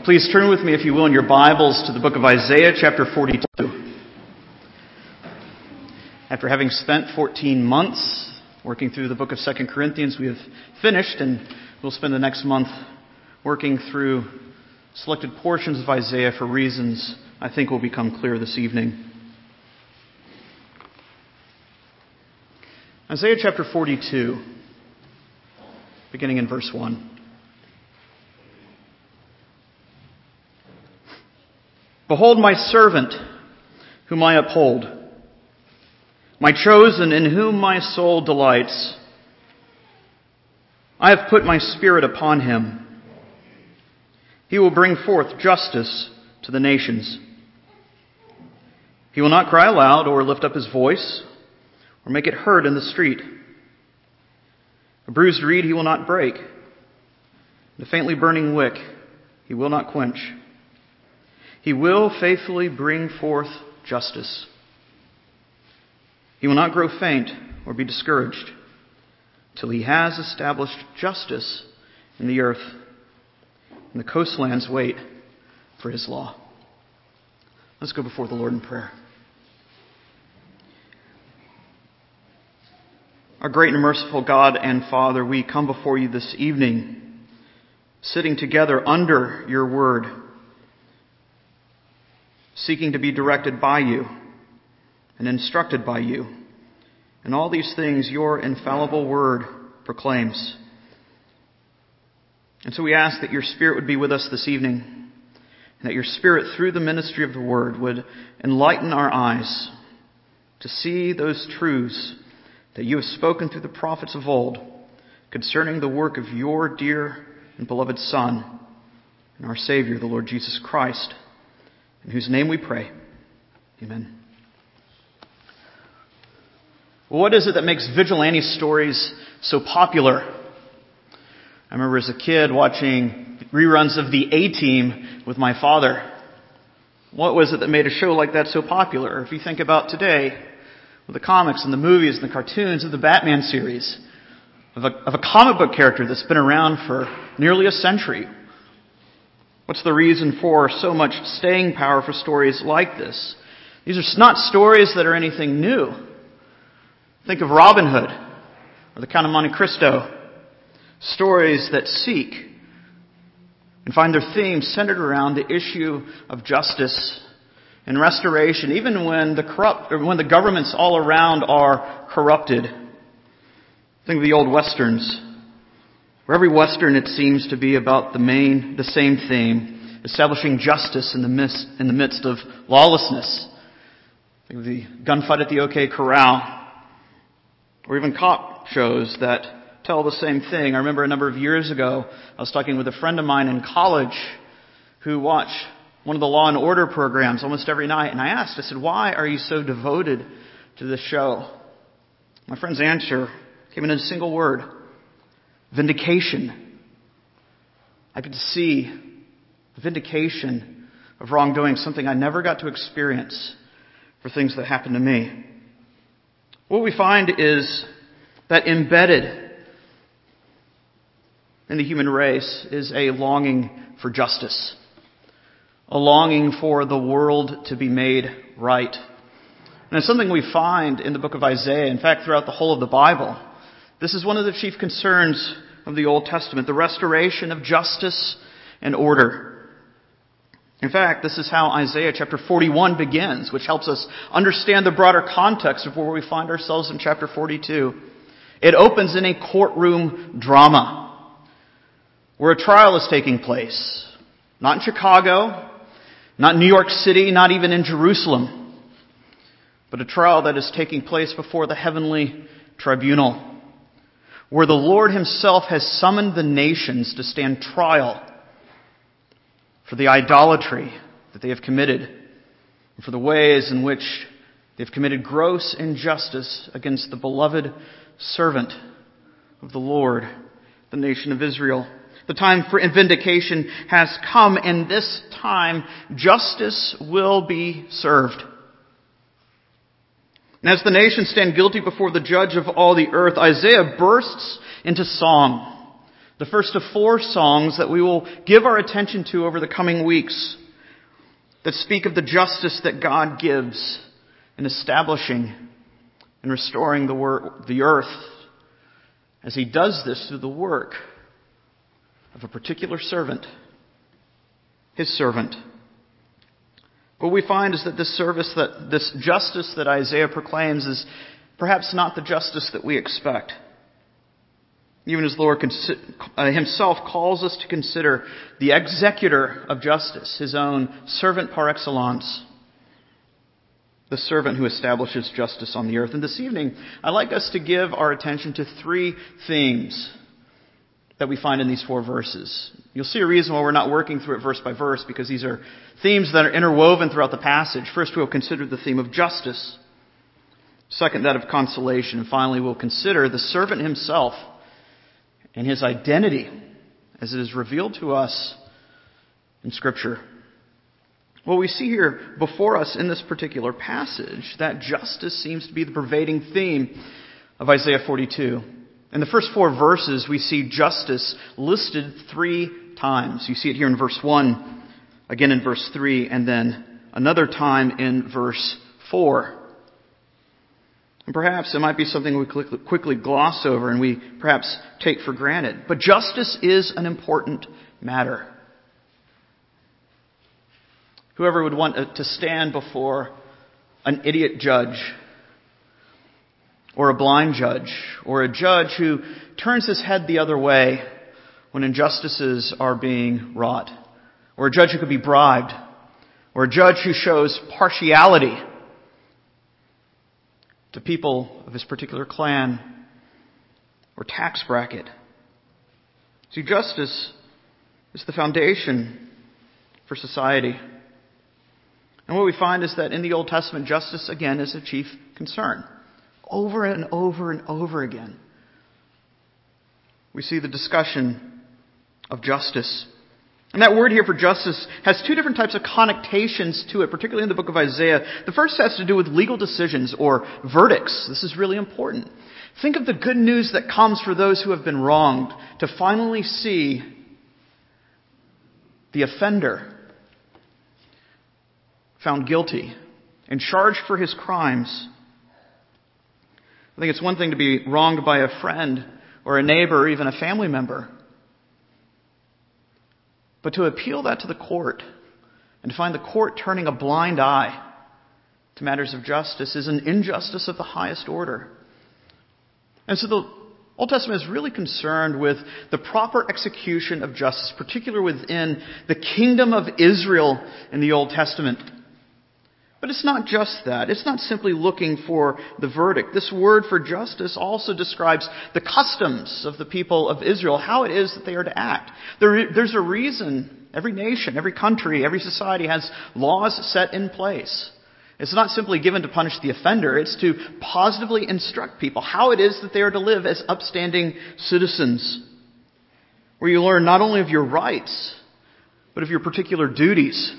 Please turn with me, if you will, in your Bibles to the book of Isaiah, chapter 42. After having spent 14 months working through the book of 2 Corinthians, we have finished, and we'll spend the next month working through selected portions of Isaiah for reasons I think will become clear this evening. Isaiah chapter 42, beginning in verse 1. Behold my servant, whom I uphold, my chosen, in whom my soul delights. I have put my spirit upon him. He will bring forth justice to the nations. He will not cry aloud or lift up his voice or make it heard in the street. A bruised reed he will not break, and a faintly burning wick he will not quench. He will faithfully bring forth justice. He will not grow faint or be discouraged till he has established justice in the earth, and the coastlands wait for his law. Let's go before the Lord in prayer. Our great and merciful God and Father, we come before you this evening, sitting together under your word, seeking to be directed by you and instructed by you. And all these things your infallible word proclaims. And so we ask that your Spirit would be with us this evening, and that your Spirit, through the ministry of the word, would enlighten our eyes to see those truths that you have spoken through the prophets of old concerning the work of your dear and beloved Son and our Savior, the Lord Jesus Christ, in whose name we pray. Amen. Well, what is it that makes vigilante stories so popular? I remember as a kid watching reruns of the A-Team with my father. What was it that made a show like that so popular? If you think about today, with the comics and the movies and the cartoons of the Batman series, of a comic book character that's been around for nearly a century. What's the reason for so much staying power for stories like this? These are not stories that are anything new. Think of Robin Hood or the Count of Monte Cristo. Stories that seek and find their theme centered around the issue of justice and restoration, even when the governments all around are corrupted. Think of the old westerns. For every Western, it seems to be about the same theme, establishing justice in the midst of lawlessness. Think of the gunfight at the OK Corral, or even cop shows that tell the same thing. I remember a number of years ago, I was talking with a friend of mine in college who watched one of the Law and Order programs almost every night, and I said, why are you so devoted to this show? My friend's answer came in a single word: vindication. I could see the vindication of wrongdoing, something I never got to experience for things that happened to me. What we find is that embedded in the human race is a longing for justice, a longing for the world to be made right. And it's something we find in the book of Isaiah, in fact, throughout the whole of the Bible. This is one of the chief concerns of the Old Testament, the restoration of justice and order. In fact, this is how Isaiah chapter 41 begins, which helps us understand the broader context of where we find ourselves in chapter 42. It opens in a courtroom drama where a trial is taking place. Not in Chicago, not in New York City, not even in Jerusalem, but a trial that is taking place before the heavenly tribunal, where the Lord himself has summoned the nations to stand trial for the idolatry that they have committed, and for the ways in which they've committed gross injustice against the beloved servant of the Lord, the nation of Israel. The time for vindication has come, and this time justice will be served. And as the nations stand guilty before the judge of all the earth, Isaiah bursts into song. The first of 4 songs that we will give our attention to over the coming weeks that speak of the justice that God gives in establishing and restoring the earth as He does this through the work of a particular servant, His servant. What we find is that this justice that Isaiah proclaims is perhaps not the justice that we expect. Even as the Lord Himself calls us to consider the executor of justice, His own servant par excellence, the servant who establishes justice on the earth. And this evening, I'd like us to give our attention to 3 themes that we find in these 4 verses. You'll see a reason why we're not working through it verse by verse, because these are themes that are interwoven throughout the passage. First, we'll consider the theme of justice. Second, that of consolation. And finally, we'll consider the servant himself and his identity as it is revealed to us in Scripture. Well, we see here before us in this particular passage that justice seems to be the pervading theme of Isaiah 42. In the first 4 verses, we see justice listed 3 times. You see it here in verse 1, again in verse 3, and then another time in verse 4. And perhaps it might be something we quickly gloss over and we perhaps take for granted. But justice is an important matter. Whoever would want to stand before an idiot judge, or a blind judge, or a judge who turns his head the other way when injustices are being wrought, or a judge who could be bribed, or a judge who shows partiality to people of his particular clan or tax bracket. See, justice is the foundation for society. And what we find is that in the Old Testament, justice, again, is a chief concern. Over and over and over again, we see the discussion of justice. And that word here for justice has 2 different types of connotations to it, particularly in the book of Isaiah. The first has to do with legal decisions or verdicts. This is really important. Think of the good news that comes for those who have been wronged, to finally see the offender found guilty and charged for his crimes. I think it's one thing to be wronged by a friend or a neighbor or even a family member. But to appeal that to the court and to find the court turning a blind eye to matters of justice is an injustice of the highest order. And so the Old Testament is really concerned with the proper execution of justice, particularly within the kingdom of Israel in the Old Testament. But it's not just that. It's not simply looking for the verdict. This word for justice also describes the customs of the people of Israel, how it is that they are to act. There's a reason every nation, every country, every society has laws set in place. It's not simply given to punish the offender. It's to positively instruct people how it is that they are to live as upstanding citizens, where you learn not only of your rights, but of your particular duties.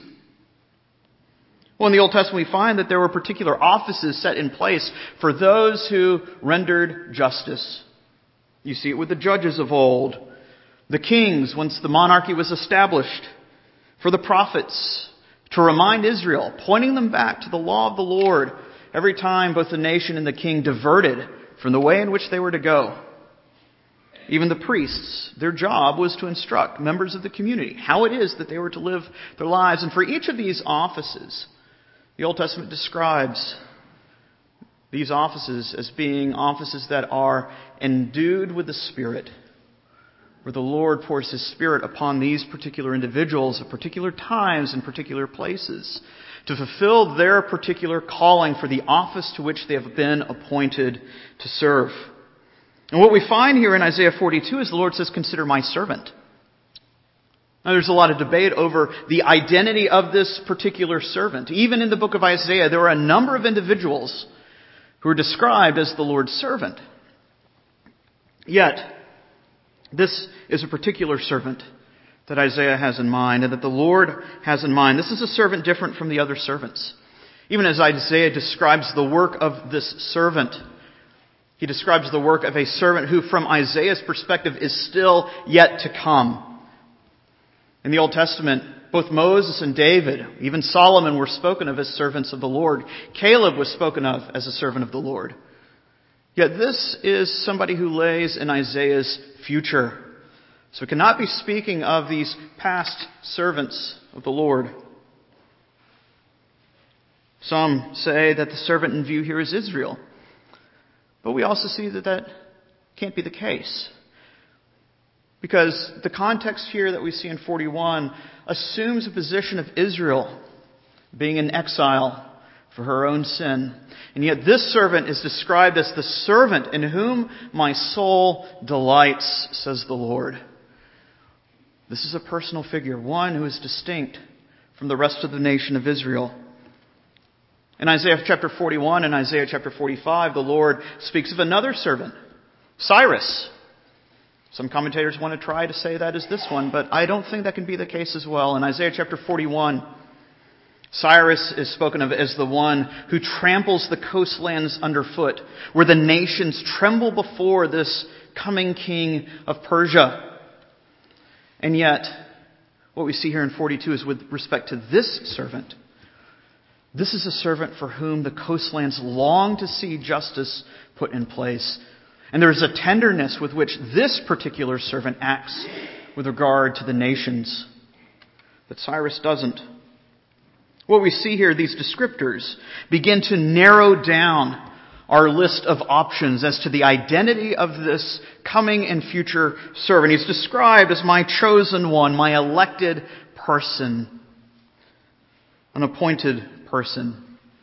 Well, in the Old Testament, we find that there were particular offices set in place for those who rendered justice. You see it with the judges of old, the kings once the monarchy was established, for the prophets to remind Israel, pointing them back to the law of the Lord every time both the nation and the king diverted from the way in which they were to go. Even the priests, their job was to instruct members of the community how it is that they were to live their lives. And for each of these offices, the Old Testament describes these offices as being offices that are endued with the Spirit, where the Lord pours His Spirit upon these particular individuals at particular times and particular places to fulfill their particular calling for the office to which they have been appointed to serve. And what we find here in Isaiah 42 is the Lord says, "Consider my servant." Now, there's a lot of debate over the identity of this particular servant. Even in the book of Isaiah, there are a number of individuals who are described as the Lord's servant. Yet, this is a particular servant that Isaiah has in mind and that the Lord has in mind. This is a servant different from the other servants. Even as Isaiah describes the work of this servant, He describes the work of a servant who, from Isaiah's perspective, is still yet to come. In the Old Testament, both Moses and David, even Solomon, were spoken of as servants of the Lord. Caleb was spoken of as a servant of the Lord. Yet this is somebody who lays in Isaiah's future. So it cannot be speaking of these past servants of the Lord. Some say that the servant in view here is Israel. But we also see that that can't be the case. Because the context here that we see in 41 assumes a position of Israel being in exile for her own sin. And yet this servant is described as the servant in whom my soul delights, says the Lord. This is a personal figure, one who is distinct from the rest of the nation of Israel. In Isaiah chapter 41 and Isaiah chapter 45, the Lord speaks of another servant, Cyrus. Some commentators want to try to say that is this one, but I don't think that can be the case as well. In Isaiah chapter 41, Cyrus is spoken of as the one who tramples the coastlands underfoot, where the nations tremble before this coming king of Persia. And yet, what we see here in 42 is with respect to this servant. This is a servant for whom the coastlands long to see justice put in place. And there is a tenderness with which this particular servant acts with regard to the nations that Cyrus doesn't. What we see here, these descriptors, begin to narrow down our list of options as to the identity of this coming and future servant. He's described as my chosen one, my elected person, an appointed person.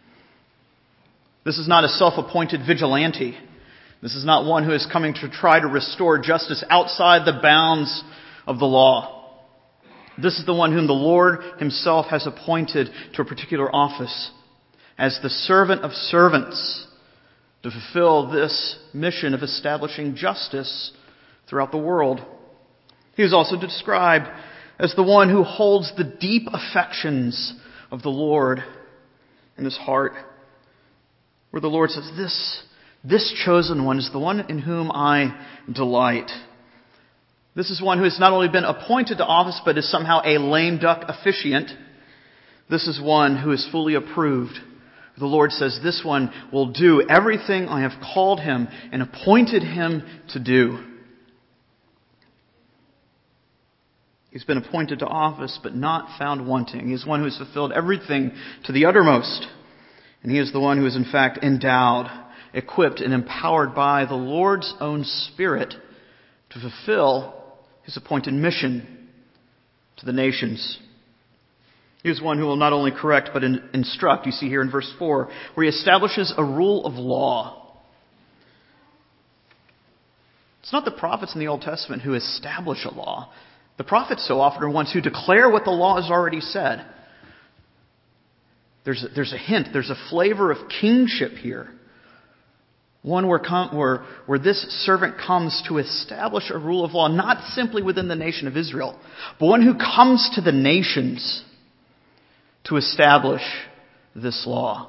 This is not a self-appointed vigilante. This is not one who is coming to try to restore justice outside the bounds of the law. This is the one whom the Lord himself has appointed to a particular office as the servant of servants to fulfill this mission of establishing justice throughout the world. He is also described as the one who holds the deep affections of the Lord in his heart, where the Lord says, this chosen one is the one in whom I delight. This is one who has not only been appointed to office, but is somehow a lame duck officiant. This is one who is fully approved. The Lord says, this one will do everything I have called him and appointed him to do. He's been appointed to office, but not found wanting. He is one who has fulfilled everything to the uttermost. And he is the one who is in fact endowed, equipped, and empowered by the Lord's own Spirit to fulfill his appointed mission to the nations. He is one who will not only correct, but instruct. You see here in verse 4, where he establishes a rule of law. It's not the prophets in the Old Testament who establish a law. The prophets so often are ones who declare what the law has already said. There's a hint, there's a flavor of kingship here. One where this servant comes to establish a rule of law, not simply within the nation of Israel, but one who comes to the nations to establish this law.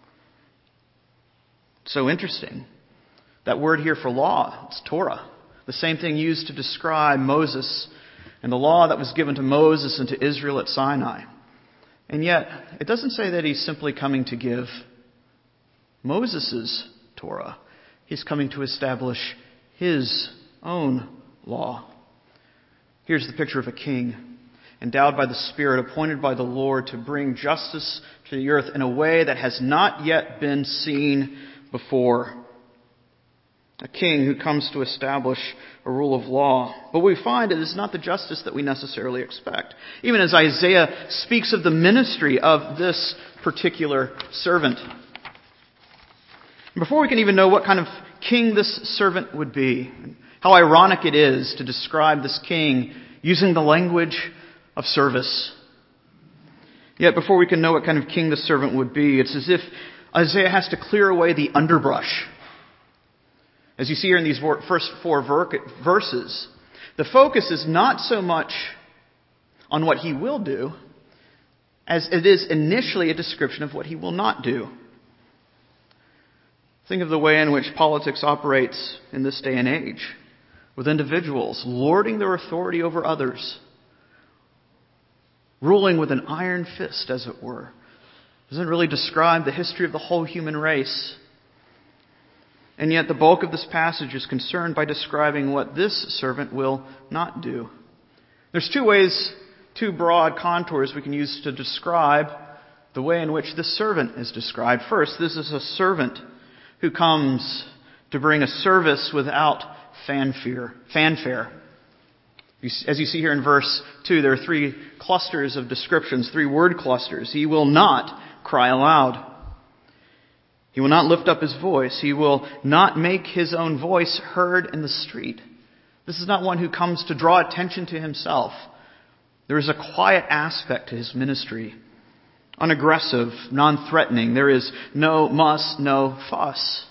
So interesting. That word here for law, it's Torah. The same thing used to describe Moses and the law that was given to Moses and to Israel at Sinai. And yet, it doesn't say that he's simply coming to give Moses' Torah. He's coming to establish his own law. Here's the picture of a king, endowed by the Spirit, appointed by the Lord to bring justice to the earth in a way that has not yet been seen before. A king who comes to establish a rule of law. But we find it is not the justice that we necessarily expect. Even as Isaiah speaks of the ministry of this particular servant. Before we can even know what kind of king this servant would be, how ironic it is to describe this king using the language of service. Yet before we can know what kind of king this servant would be, it's as if Isaiah has to clear away the underbrush. As you see here in these first 4 verses, the focus is not so much on what he will do as it is initially a description of what he will not do. Think of the way in which politics operates in this day and age, with individuals lording their authority over others, ruling with an iron fist, as it were. Doesn't really describe the history of the whole human race. And yet the bulk of this passage is concerned by describing what this servant will not do. There's two broad contours we can use to describe the way in which this servant is described. First, this is a servant who comes to bring a service without fanfare. As you see here in verse 2, there are three clusters of descriptions, three word clusters. He will not cry aloud. He will not lift up his voice. He will not make his own voice heard in the street. This is not one who comes to draw attention to himself. There is a quiet aspect to his ministry. Unaggressive, non-threatening. There is no muss, no fuss.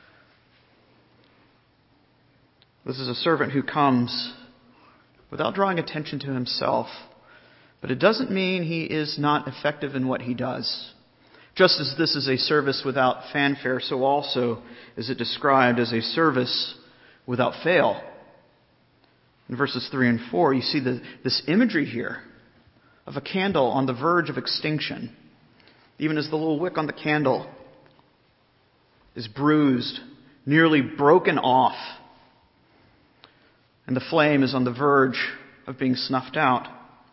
This is a servant who comes without drawing attention to himself. But it doesn't mean he is not effective in what he does. Just as this is a service without fanfare, so also is it described as a service without fail. In verses 3 and 4, you see this imagery here of a candle on the verge of extinction. Even as the little wick on the candle is bruised, nearly broken off, and the flame is on the verge of being snuffed out.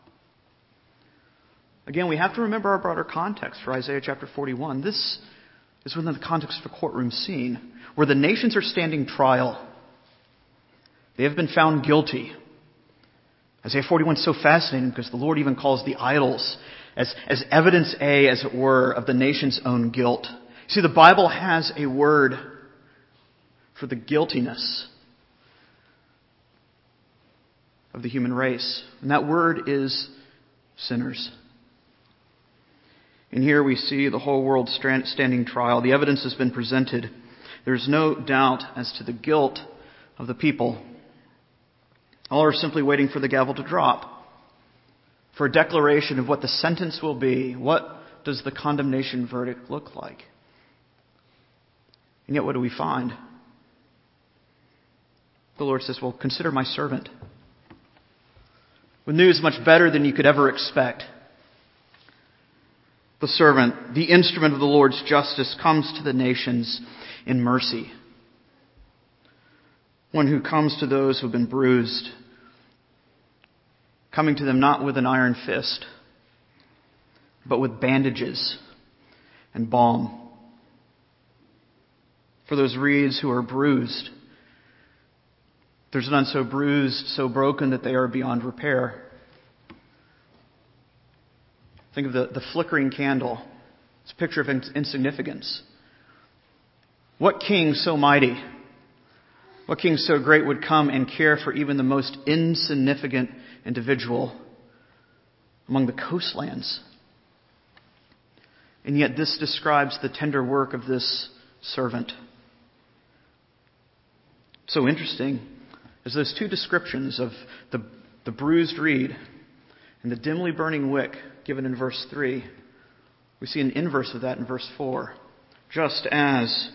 Again, we have to remember our broader context for Isaiah chapter 41. This is within the context of a courtroom scene where the nations are standing trial. They have been found guilty. Isaiah 41 is so fascinating because the Lord even calls the idols as evidence A, as it were, of the nation's own guilt. See, the Bible has a word for the guiltiness of the human race. And that word is sinners. And here we see the whole world standing trial. The evidence has been presented. There's no doubt as to the guilt of the people. All are simply waiting for the gavel to drop, for a declaration of what the sentence will be. What does the condemnation verdict look like? And yet what do we find? The Lord says, well, consider my servant. With news much better than you could ever expect. The servant, the instrument of the Lord's justice, comes to the nations in mercy. One who comes to those who have been bruised, coming to them not with an iron fist, but with bandages and balm. For those reeds who are bruised, there's none so bruised, so broken that they are beyond repair. Think of the flickering candle. It's a picture of insignificance. What king so mighty, what king so great would come and care for even the most insignificant individual among the coastlands? And yet this describes the tender work of this servant. So interesting is those two descriptions of the bruised reed and the dimly burning wick given in verse 3. We see an inverse of that in verse 4. Just as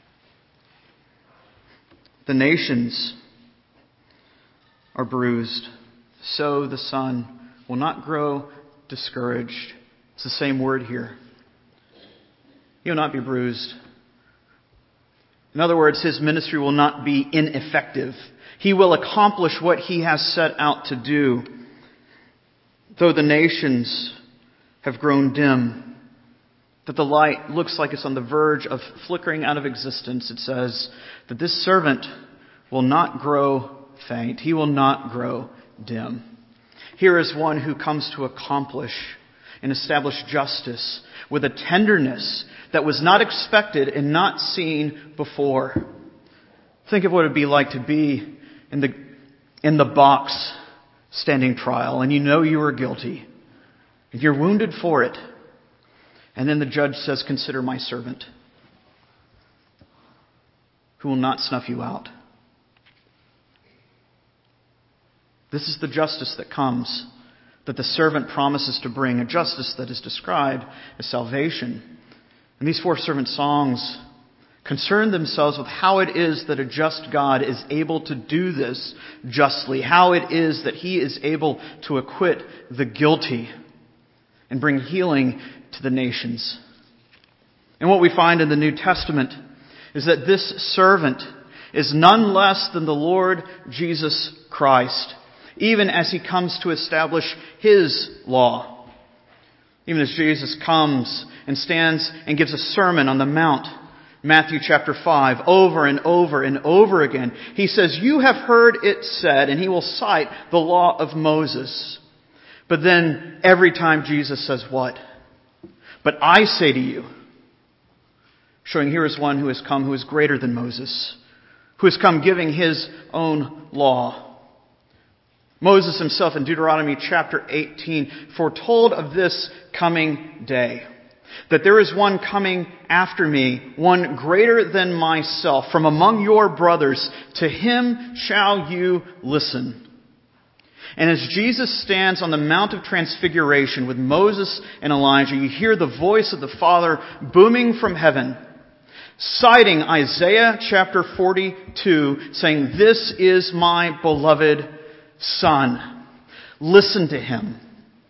the nations are bruised, so the Son will not grow discouraged. It's the same word here. He will not be bruised. In other words, his ministry will not be ineffective. He will accomplish what he has set out to do. Though the nations have grown dim, that the light looks like it's on the verge of flickering out of existence, it says that this servant will not grow faint. He will not grow dim. Here is one who comes to accomplish and establish justice with a tenderness that was not expected and not seen before. Think of what it would be like to be in the box standing trial, and you know you are guilty, and you're wounded for it. And then the judge says, consider my servant, who will not snuff you out. This is the justice that comes, that the servant promises to bring, a justice that is described as salvation. And these four servant songs concern themselves with how it is that a just God is able to do this justly, how it is that He is able to acquit the guilty and bring healing to the nations. And what we find in the New Testament is that this servant is none less than the Lord Jesus Christ, even as He comes to establish His law. Even as Jesus comes and stands and gives a sermon on the Mount, Matthew chapter 5, over and over and over again, He says, "You have heard it said," and He will cite the law of Moses. But then every time Jesus says what? "But I say to you," showing here is one who has come who is greater than Moses, who has come giving His own law. Moses himself in Deuteronomy chapter 18 foretold of this coming day, that there is one coming after me, one greater than myself, from among your brothers. To Him shall you listen. And as Jesus stands on the Mount of Transfiguration with Moses and Elijah, you hear the voice of the Father booming from heaven, citing Isaiah chapter 42, saying, "This is my beloved Son. Listen to Him."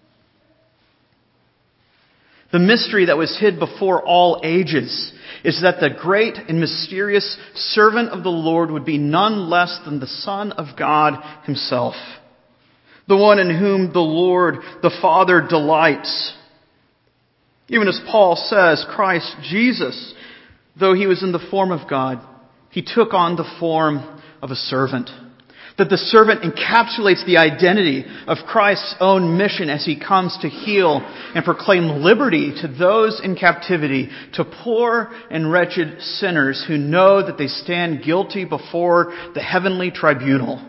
The mystery that was hid before all ages is that the great and mysterious servant of the Lord would be none less than the Son of God Himself, the one in whom the Lord, the Father, delights. Even as Paul says, Christ Jesus, though He was in the form of God, He took on the form of a servant. That the servant encapsulates the identity of Christ's own mission as He comes to heal and proclaim liberty to those in captivity, to poor and wretched sinners who know that they stand guilty before the heavenly tribunal.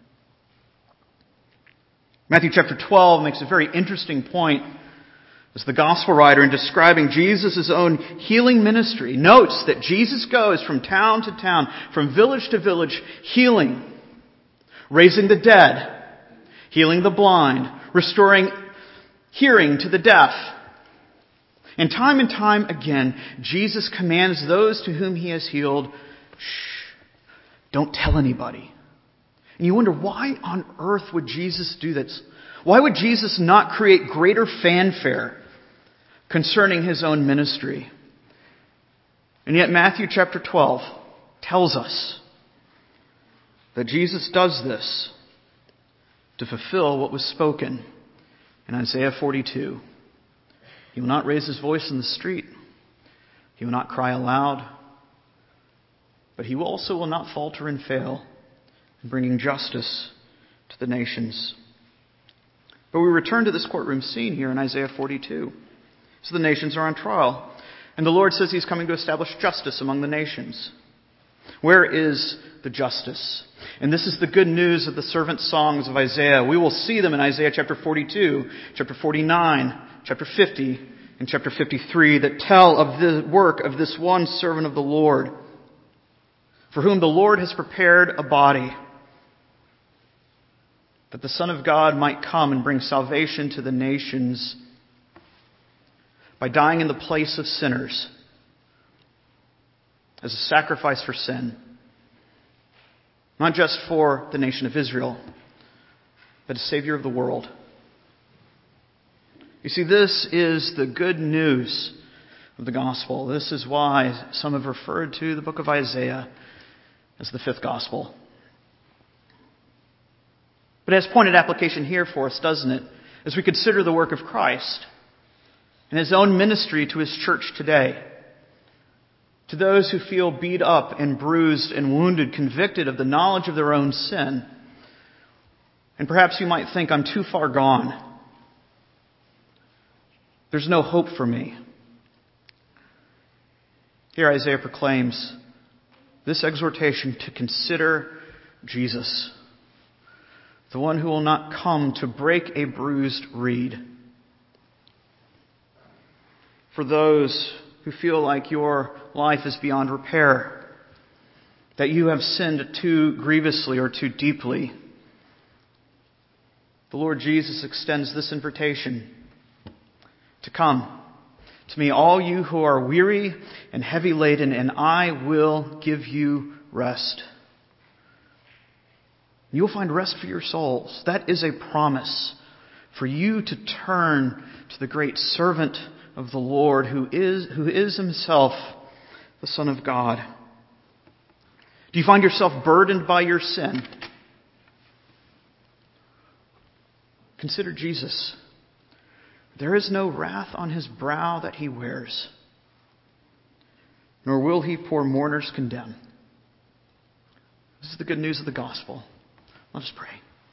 Matthew chapter 12 makes a very interesting point as the gospel writer, in describing Jesus' own healing ministry, notes that Jesus goes from town to town, from village to village, healing, raising the dead, healing the blind, restoring hearing to the deaf. And time again, Jesus commands those to whom He has healed, "Shh, don't tell anybody." And you wonder, why on earth would Jesus do this? Why would Jesus not create greater fanfare concerning His own ministry? And yet Matthew chapter 12 tells us that Jesus does this to fulfill what was spoken in Isaiah 42. He will not raise His voice in the street. He will not cry aloud. But He also will not falter and fail in bringing justice to the nations. But we return to this courtroom scene here in Isaiah 42. So the nations are on trial. And the Lord says He's coming to establish justice among the nations. Where is the justice? And this is the good news of the servant songs of Isaiah. We will see them in Isaiah chapter 42, chapter 49, chapter 50, and chapter 53 that tell of the work of this one servant of the Lord, for whom the Lord has prepared a body, that the Son of God might come and bring salvation to the nations by dying in the place of sinners as a sacrifice for sin. Not just for the nation of Israel, but a Savior of the world. You see, this is the good news of the gospel. This is why some have referred to the book of Isaiah as the fifth gospel. But it has pointed application here for us, doesn't it? As we consider the work of Christ and His own ministry to His church today. To those who feel beat up and bruised and wounded, convicted of the knowledge of their own sin. And perhaps you might think, I'm too far gone. There's no hope for me. Here Isaiah proclaims this exhortation to consider Jesus, the one who will not come to break a bruised reed. For those who feel like your life is beyond repair, that you have sinned too grievously or too deeply, the Lord Jesus extends this invitation to come, to me, all you who are weary and heavy laden, and I will give you rest. You'll find rest for your souls. That is a promise for you to turn to the great servant of the Lord, who is himself the Son of God. Do you find yourself burdened by your sin? Consider Jesus. There is no wrath on his brow that he wears, nor will he poor mourners condemn. This is the good news of the gospel. Let us pray.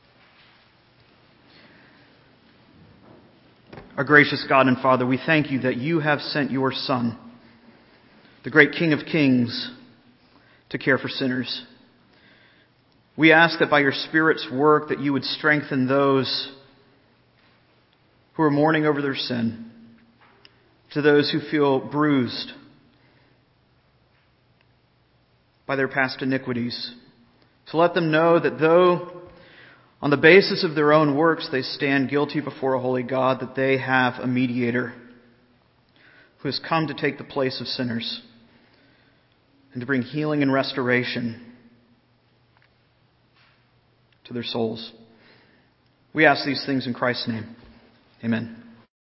Our gracious God and Father, we thank you that you have sent your Son, the great King of Kings, to care for sinners. We ask that by your Spirit's work that you would strengthen those who are mourning over their sin, to those who feel bruised by their past iniquities, to let them know that though on the basis of their own works they stand guilty before a holy God, that they have a mediator who has come to take the place of sinners and to bring healing and restoration to their souls. We ask these things in Christ's name. Amen.